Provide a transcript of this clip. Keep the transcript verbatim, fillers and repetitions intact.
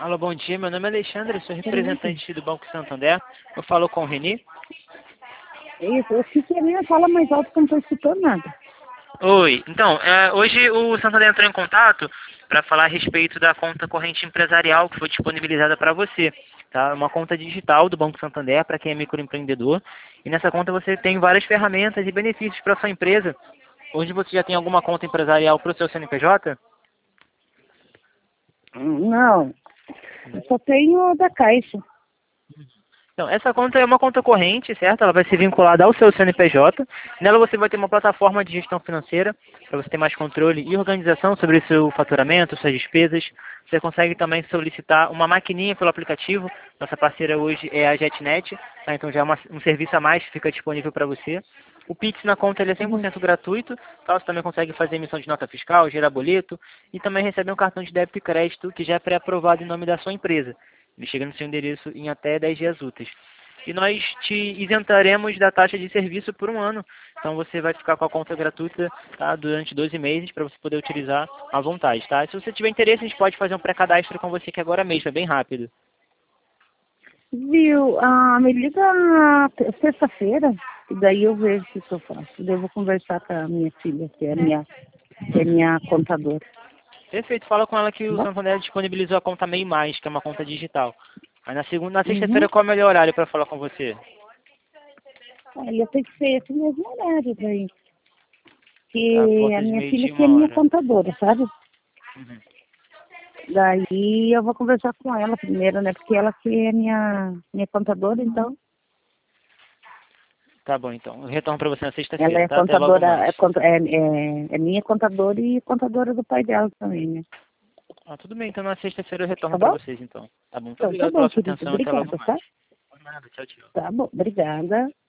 Alô, bom dia. Meu nome é Alexandre, sou representante do Banco Santander. Eu falo com o Reni. Isso, eu fiquei mesmo, fala mais alto que eu não estou escutando nada. Oi. Então, é, hoje o Santander entrou em contato para falar a respeito da conta corrente empresarial que foi disponibilizada para você. Tá? Uma conta digital do Banco Santander para quem é microempreendedor. E nessa conta você tem várias ferramentas e benefícios para sua empresa. Hoje você já tem alguma conta empresarial para o seu C N P J? Não, eu só tenho da Caixa. Então, essa conta é uma conta corrente, certo? Ela vai ser vinculada ao seu C N P J. Nela você vai ter uma plataforma de gestão financeira para você ter mais controle e organização sobre o seu faturamento, suas despesas. Você consegue também solicitar uma maquininha pelo aplicativo. Nossa parceira hoje é a JetNet, tá? Então já é uma, um serviço a mais que fica disponível para você. O Pix na conta ele é cem por cento gratuito, tá? Você também consegue fazer emissão de nota fiscal, gerar boleto e também receber um cartão de débito e crédito que já é pré-aprovado em nome da sua empresa. Ele chega no seu endereço em até dez dias úteis. E nós te isentaremos da taxa de serviço por um ano. Então você vai ficar com a conta gratuita, tá, durante doze meses para você poder utilizar à vontade. Tá? Se você tiver interesse, a gente pode fazer um pré-cadastro com você que agora mesmo, é bem rápido. Viu? Ah, me liga na te- sexta-feira, e daí eu vejo o que que eu faço. Daí eu vou conversar com a minha filha, que é a minha, que é minha contadora. Perfeito, fala com ela que Tá o bom? Santander disponibilizou a conta Mei Mais, que é uma conta digital. Aí na segunda, na Uhum. sexta-feira, qual é o melhor horário para falar com você? Aí tem que ser esse mesmo horário daí. Tá, por Que a volta de minha filha meio-dia, que é uma minha hora. contadora, sabe? Uhum. Daí eu vou conversar com ela primeiro, né? Porque ela que é minha, minha contadora, então. Tá bom, então. Eu retorno para você na Ela sexta-feira, é tá? Até logo contadora, mais. é, cont- é, é, é minha contadora e contadora do pai dela também, né? Ah, tudo bem, então na sexta-feira eu Tá retorno para bom? vocês, então. Tá bom, muito Então, tá obrigado bom, pela sua querido. atenção, até logo Obrigada, mais. tá? Por nada, tchau, tchau. Tá bom, obrigada.